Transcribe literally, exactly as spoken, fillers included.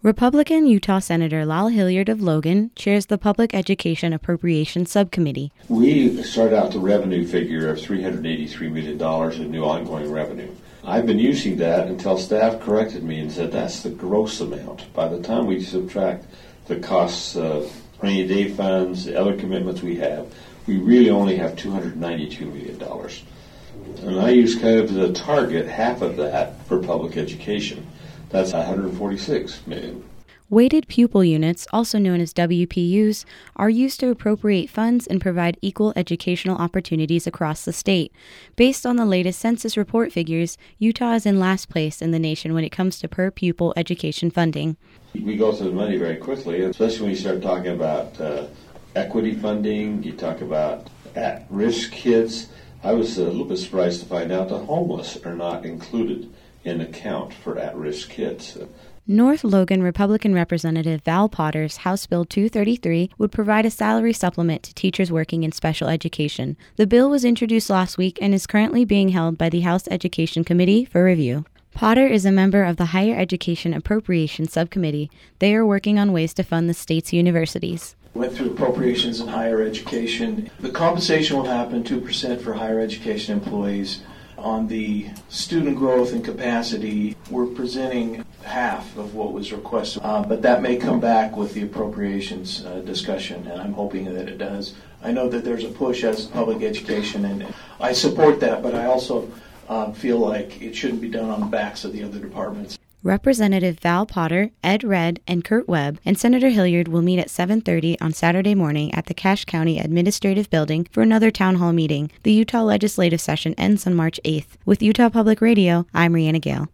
Republican Utah Senator Lyle Hilliard of Logan chairs the Public Education Appropriations Subcommittee. We started out the revenue figure of three hundred eighty-three million dollars in new ongoing revenue. I've been using that until staff corrected me and said that's the gross amount. By the time we subtract the costs of rainy day funds, the other commitments we have, we really only have two hundred ninety-two million dollars. And I use kind of as a target half of that for public education. That's one hundred forty-six million dollars. Weighted pupil units, also known as W P Us, are used to appropriate funds and provide equal educational opportunities across the state. Based on the latest census report figures, Utah is in last place in the nation when it comes to per pupil education funding. We go through the money very quickly, especially when you start talking about uh, equity funding, you talk about at-risk kids. I was a little bit surprised to find out the homeless are not included in the count for at-risk kids. North Logan Republican Representative Val Potter's House Bill two thirty-three would provide a salary supplement to teachers working in special education. The bill was introduced last week and is currently being held by the House Education Committee for review. Potter is a member of the Higher Education Appropriations Subcommittee. They are working on ways to fund the state's universities. Went through appropriations in higher education. The compensation will happen two percent for higher education employees. On the student growth and capacity, we're presenting half of what was requested, uh, but that may come back with the appropriations uh, discussion, and I'm hoping that it does. I know that there's a push as public education, and I support that, but I also uh, feel like it shouldn't be done on the backs of the other departments. Representative Val Potter, Ed Redd, and Kurt Webb and Senator Hilliard will meet at seven thirty on Saturday morning at the Cache County Administrative Building for another town hall meeting. The Utah legislative session ends on March eighth. With Utah Public Radio, I'm Rihanna Gale.